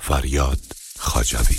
فریاد خاجوی.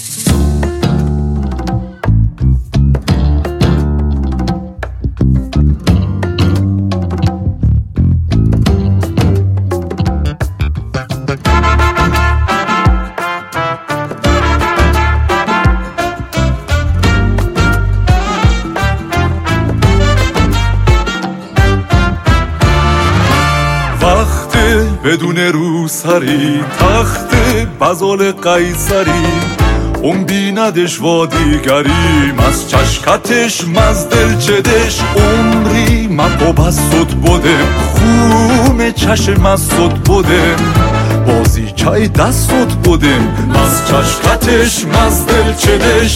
بدون روسری تخت بزال قیصری اون بیندش و دیگریم از چشکتش مز دلچدش عمری من با بسود بودم خون چشم از صد بودم بازی چای دستت بودم از چشکتش مز دلچدش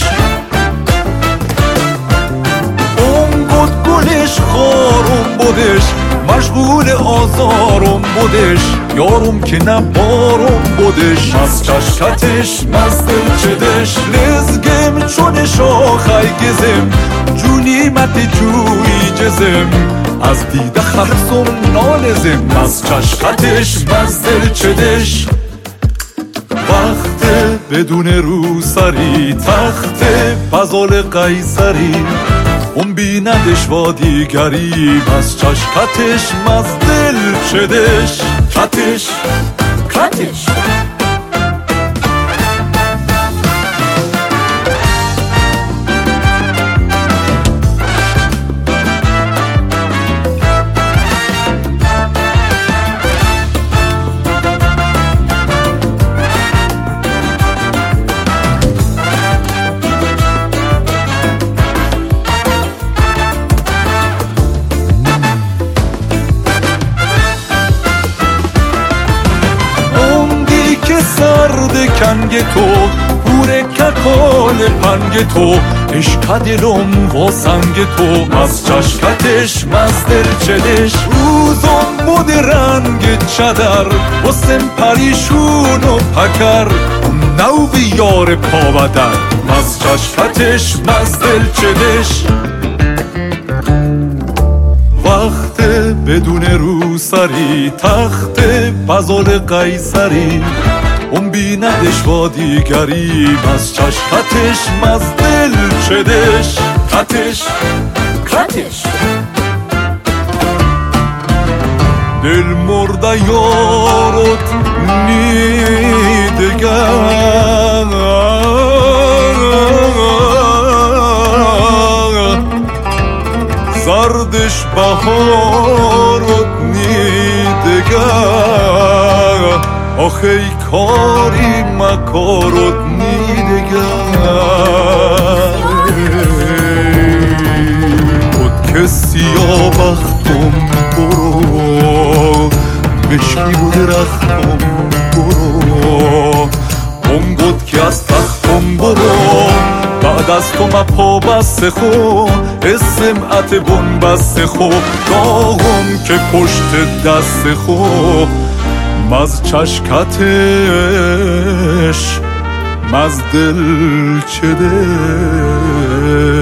اون بود گلش خارم بودش مشغول آزارم بودش یارم که نبارم بودش از چشکتش مز دلچدش لزگم چون شاخی گزم جونی مت جوی جزم از دیده خرسم نالزم از چشکتش مز دلچدش وقت بدون روسری تخت بزال قیصری اون بیندش و دیگری از چشکتش مز دلچدش کتش کتش سرد کنگ تو پور ککال پنگ تو عشق دلم و سنگ تو از چشکتش مز دلچدش روزم بود رنگ چدر و سم پریشون و پکر نو بیار پا بدر از چشکتش مز دلچدش وقت بدون روسری تخت بزال قیصری اون بیندش و دیگری از چشکتش مز دلچدش کتش کتش دل مرده یارت نیدگر زردش بهارت نیدگر آخه کاری مکارت نیدگر بود که سیاه بختم برو بشکی بود رختم برو اون بود که از تختم برو بعد از تو مپا بست خو اسمعت بون بست خو داغم که پشت دست خو مز چشکتش مز دلچدش